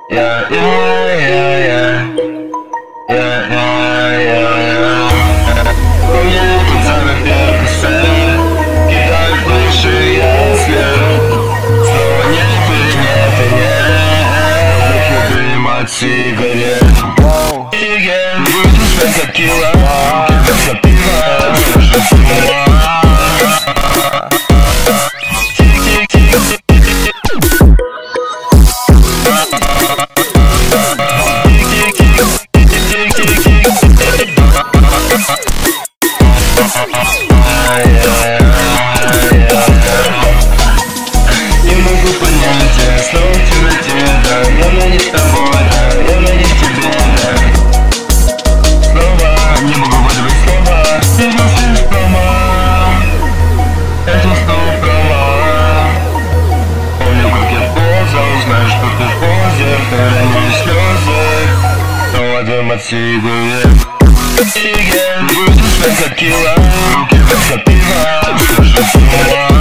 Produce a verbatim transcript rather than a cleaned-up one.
Yeah, yeah, yeah, yeah. Yeah, yeah, yeah, yeah. У меня тут самый первый свет, кидает выше ясно. Снова нет или нет и нет. Дым от сигарет. Again, выйду с текила, кидаться пиво, слышу слова. Не могу понять, я снова в темноте, да. Явно не с тобой, да, явно не в тебе, да. Снова не могу выдавить слова. Вернулся из дома, это снова права. Помню, как я ползал, знаю, что ты в позе, роняю слезы. Снова дым от сигарет. Again, выйду с текила, руки без пива, слышу слова.